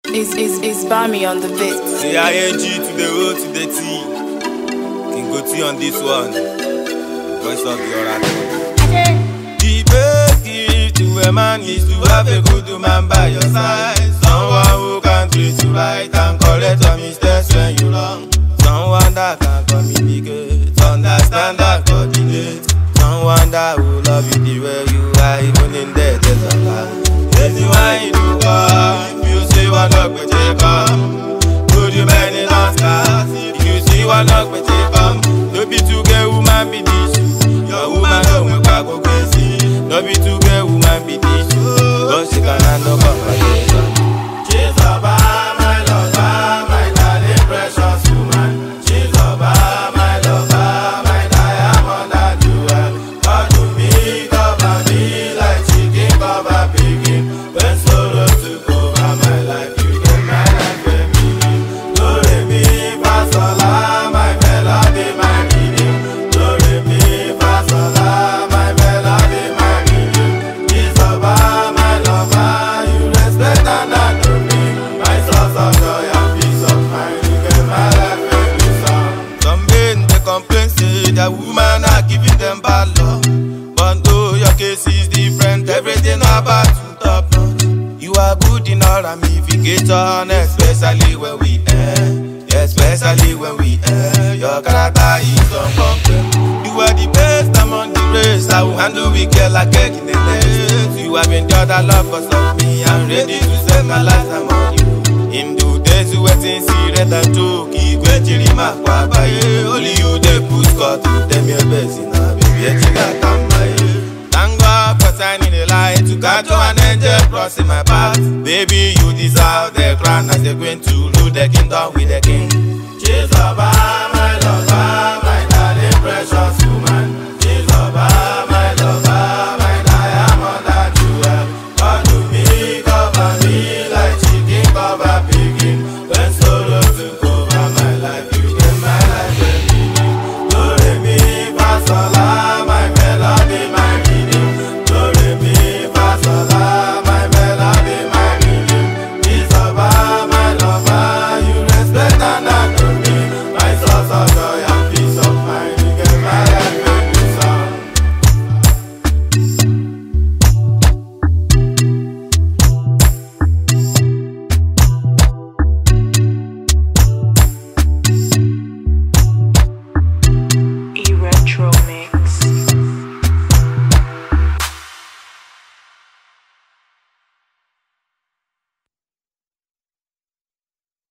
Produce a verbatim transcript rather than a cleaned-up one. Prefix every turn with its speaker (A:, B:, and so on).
A: It's, it's, it's Bami on the beat.
B: C I N G to the O to the T. King Goti on this one. Voice of the oracle. The best gift to a man is to have a good man by your side. Someone who can treat you right and correct your mistakes when you wrong. Someone that can communicate, understand and coordinate. Someone that will love you the way you are, even in the desert land. Anyone you do come, if you see one up with you come. Good you many last class, if you see one up with you come. No be to get woman be this, your woman don't make her go crazy. No be to get woman be this, but she can handle conversation. She's a bar, my lover, my darling precious woman. She's a bar, my lover, my diamond that you have. God to me, cover me like chicken cover piggy. When sorrow took over my life, you get my life a meaning. Glory me, Fasola, my melody, my meaning. Glory me, Fasola, my melody, my meaning. She's a bar, my lover, you respect and adore me. My source of joy and peace of mind, you get my life a new song. Some men they complain say that women are giving them bad luck, but though your case is different, everything about you top notch. You are good in all ramification, especially when we end, especially when we end. Your character is unconquerable. You are the best among the race. I will handle we care like egg in the nest. You have endured a lot for of me. I'm ready to set my life on you. In the days you waiting, see red and joke. Only you they push cut to them your best in a baby. Thank God for signing the light to catch an angel crossing my path. Baby, you deserve the crown as they're going to rule the kingdom with the king. She's a